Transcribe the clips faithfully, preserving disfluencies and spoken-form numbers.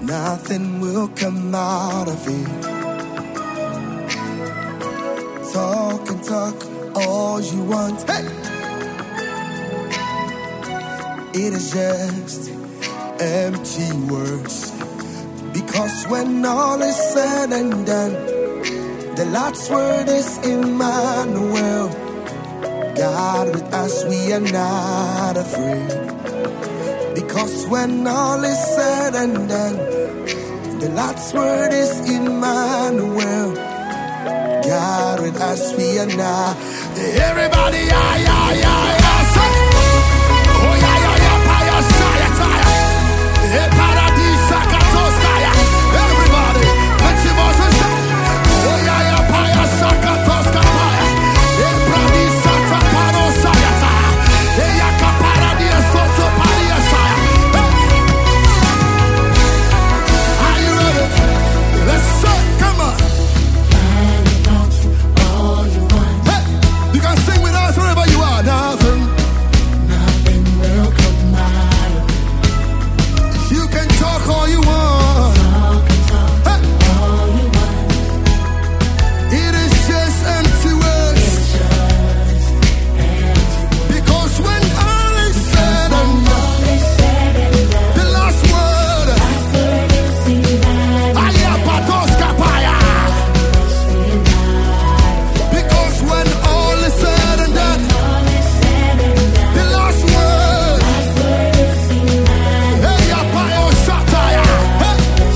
nothing will come out of it. Talk and talk all you want. Hey! It is just empty words. Because when all is said and done, the last word is Emmanuel. God with us, we are not afraid. Because when all is said and done, the last word is Emmanuel. God with us, we are not. Everybody, yeah, yeah, yeah, yeah. Say, oh, yeah, yeah, yeah, fire, fire, fire. Hey, paradise, katoskaya. Everybody, let's see what's in say. Oh, yeah, yeah, fire, katoska, fire. Hey, paradise, taparosaya, fire. Hey, yeah, paradise, soto, paradise. Are you ready? Let's say, come on. Sing with us wherever you are. Nothing, nothing will come out of it. You can talk all you want. Talk and talk hey. all you want. It is just empty words. It's just empty words. Because when all is said and done, the last word, last word is Emmanuel. Aya patos kapaya. Because when all is said and done, the last word, hey, ya payo shataya. Hey.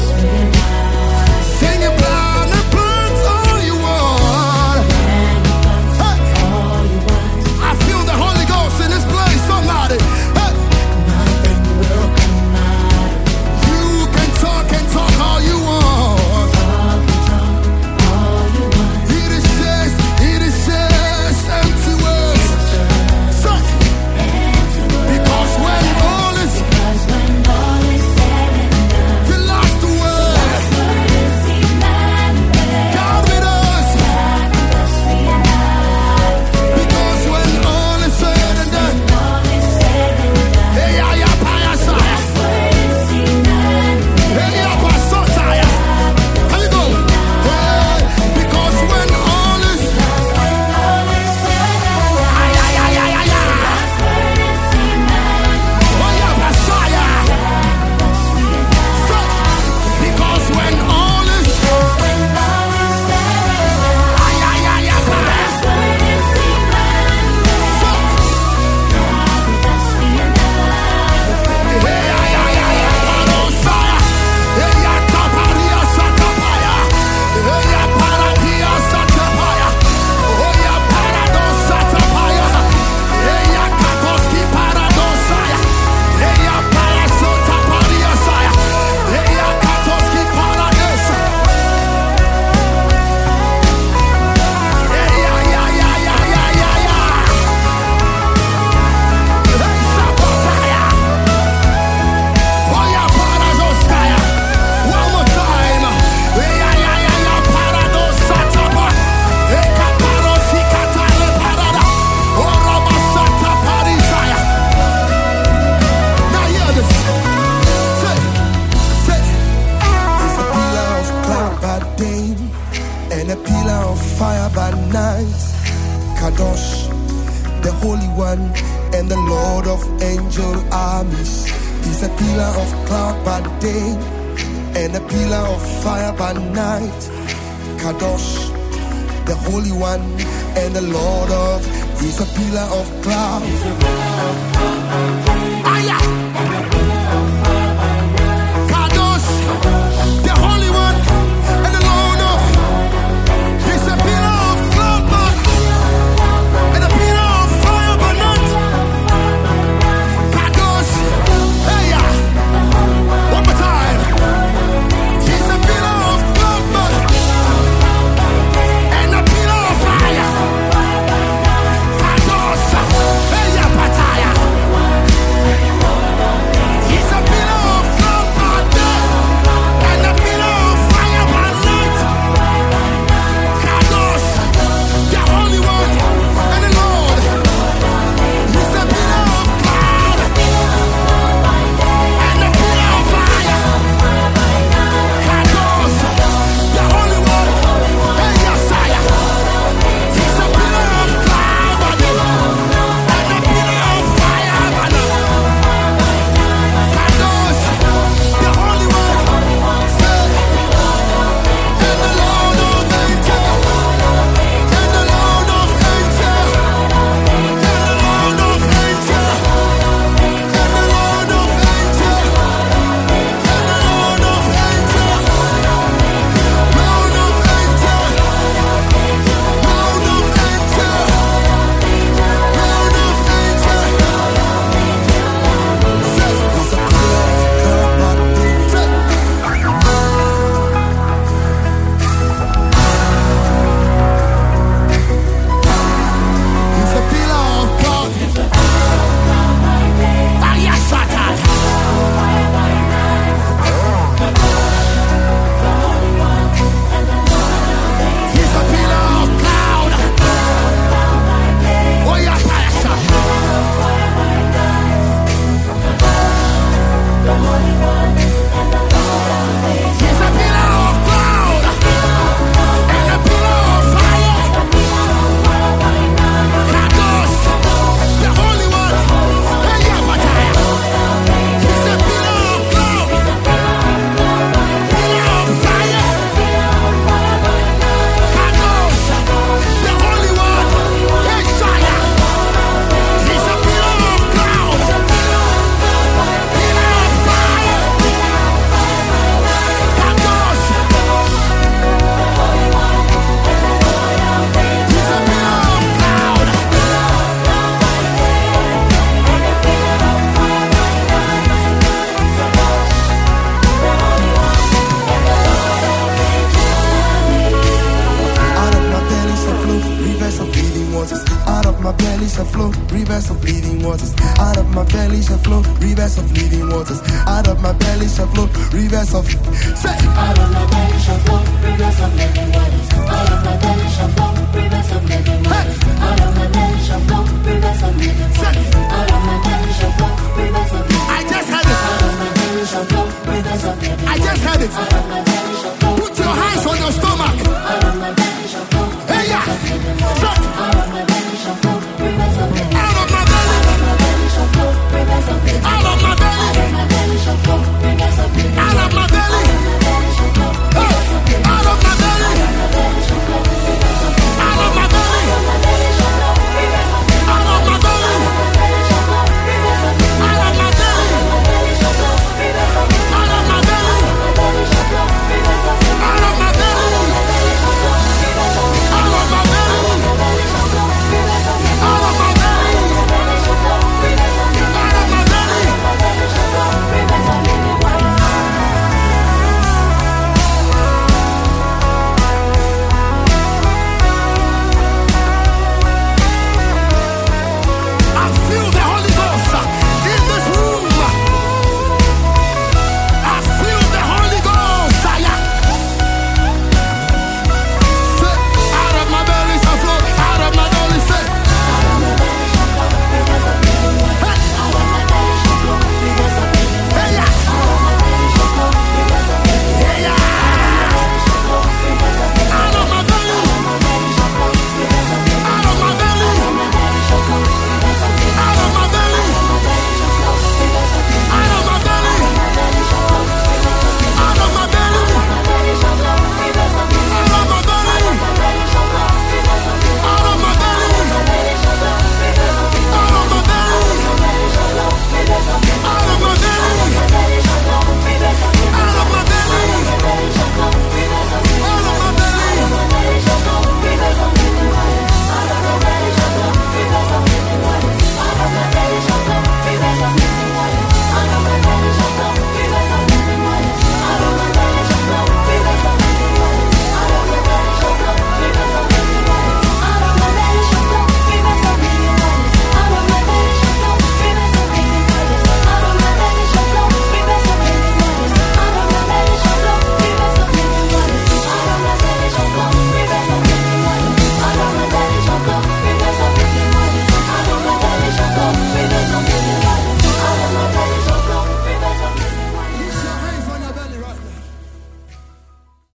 Sing it blind and burns all you want. Hey. I feel the Holy Ghost in this place, somebody. Hey. Nothing will come out of it. You can talk and talk all you want. Talk and talk all you want. It is just, it is just empty words. Say, because when all is, Because when all is said and done, the last word, word is Emmanuel. God with us. God with us, we are not afraid. Because when all is said and done, All is said and done, hey, ya, ya, paya, saya. word is Emmanuel. Hey, ya, pasotaya. Can you go? Hey, because when all is, All is said and done, ay, ay, ay, ay, ay, ay. word is Emmanuel. Oh, ya, pasaya. Say, because when all is, When all is said and done, ay, ay, ay, ay, paya. word is Emmanuel. Say, God with us, we are not afraid. hey, ay, ay, ay, ay, parosaya. Hey, ya, taparia, satapaya. Hey, ya, paradia, satapaya. Oh, ya, parados, satapaya. Hey, ya, katoski, paradosaya. Hey, ya, parasotaparia, saya. Hey, ya, katoski, paradesa. Hey, ya, ya, ya, ya, ya, ya, ya. Hey, sapataya. Oh, ya, paradoskaya. One more time. Hey, ya, ya, ya, ya, paradosatapa. Hey, kaparosi, katale, parada. Oh, rabasataparisaya. Now hear this. Say, say. It's a pillar of cloud by day and a pillar of fire by night. Kadosh, the Holy One and the Lord of angel armies. He's a pillar of cloud by day and a pillar of fire by night. Kadosh, the Holy One and the Lord of. He's a pillar of cloud. Aya! Kadosh, the Holy One and the Lord of. He's a pillar of cloud by and a pillar of fire by night. Kadosh, hey ya, one more time. He's a pillar of cloud by and a pillar of fire. Kadosh, hey ya, pataya. He's a pillar of cloud and a pillar of fire. Kadosh, the Holy One. Hey, yeah, Mataya. He's a pillar of cloud, pillar of fire. Kadosh, the Holy One. Hey, Shia. He's a pillar of cloud, pillar of fire. Kadosh, he's a pillar of cloud. Out of my belly shall flow rivers of living waters. Out of my belly shall flow rivers of living waters. Out of my belly shall flow rivers of living waters. Out of my belly shall flow rivers of. Say. Out of my belly shall flow rivers of living waters. Out of my belly shall flow rivers of living waters. Out of my belly shall flow rivers of living waters. Out of my belly shall flow rivers of living waters. I just had it. Out of my belly shall flow rivers of living waters. I just had it. Out of my